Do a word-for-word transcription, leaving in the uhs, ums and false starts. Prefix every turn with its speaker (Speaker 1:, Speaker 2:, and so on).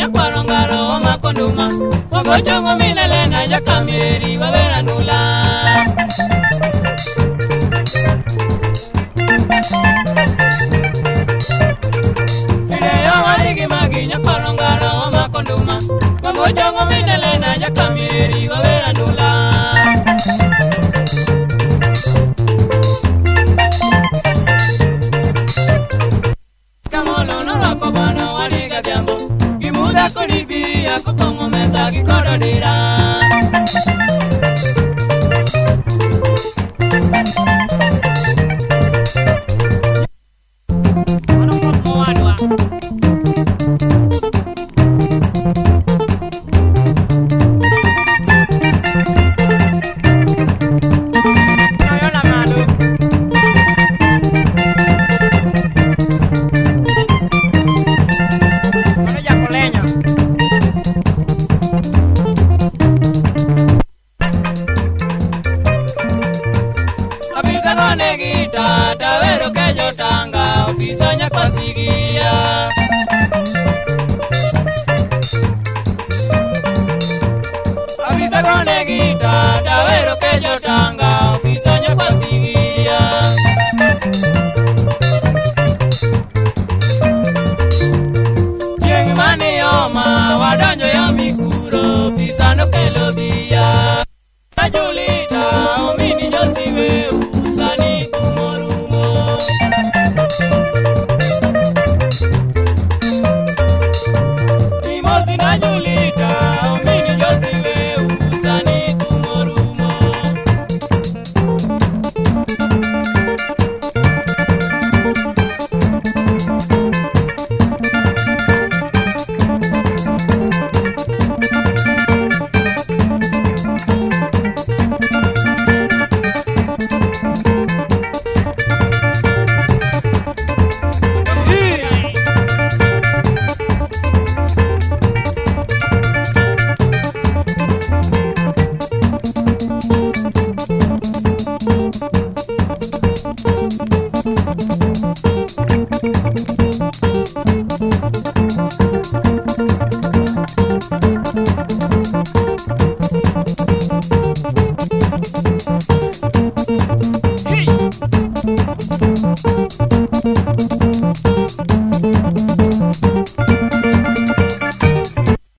Speaker 1: nyakwaro ngaro makonduma Ogo jongo minele na jakamiri wabera nula Ideyo waligi magi nyakwaro ngaro makonduma Ogo jongo minele na jakamiri wabera nula Kamolo no rako bana waliga jambo Gimuda kolibi ya kupongo mesa kikodo dira Negita, tavero que yo tanga, ofisaña pasigia. Avisa con neguita, tavero que yo tanga.